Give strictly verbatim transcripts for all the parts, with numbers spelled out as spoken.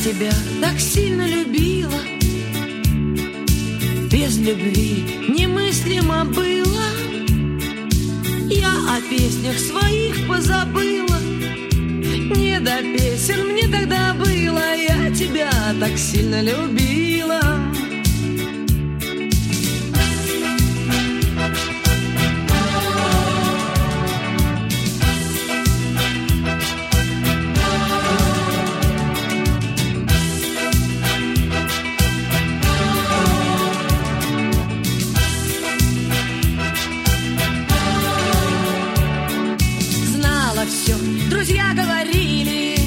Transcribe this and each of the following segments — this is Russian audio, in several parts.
тебя так сильно любила, без любви немыслимо было. Я о песнях своих позабыла, не до песен мне тогда было. Я тебя так сильно любила. Друзья говорили,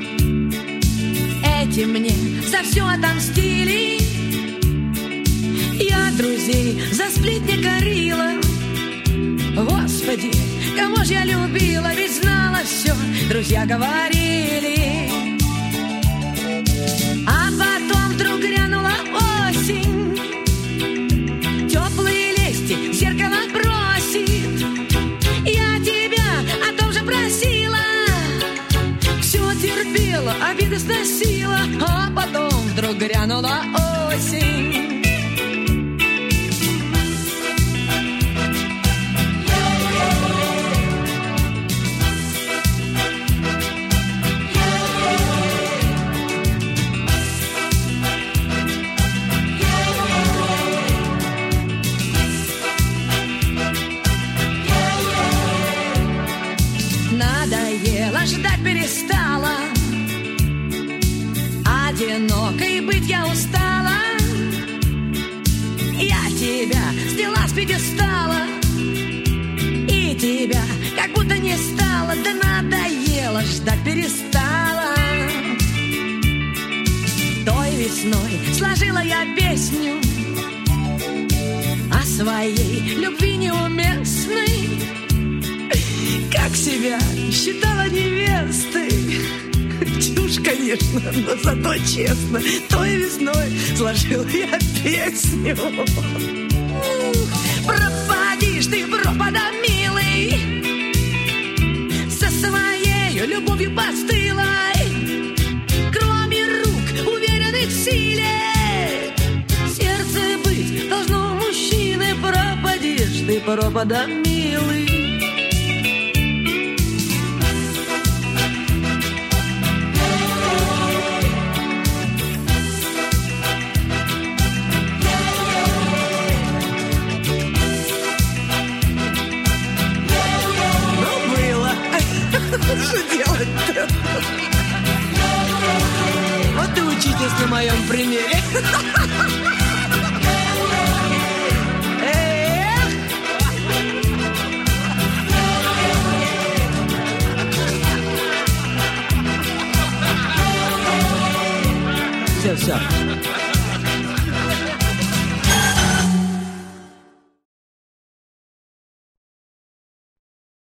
эти мне за все отомстили. Я друзей за сплетни корила. Господи, кого ж я любила, ведь знала все, друзья говорили. А потом вдруг грянула осень, теплые лести зеркало бросит. Я тебя о том же просила, терпела, обиды сносила, а потом вдруг грянула осень. Надоело, ждать перестала, одинокой быть я устала. Я тебя сняла с пьедестала, и тебя как будто не стало. Да надоело, ждать перестала. Той весной сложила я песню о своей любви неуместной, как себя считала невестой. Чушь, конечно, но зато честно. Той весной сложила я песню. Пропадишь ты, пропада, милый, со своею любовью постылой. Кроме рук, уверенных в силе, сердце быть должно у мужчины. Пропадишь ты, пропада, милый. Что делать-то? Вот и учитесь на моем примере. Эх! Все, все.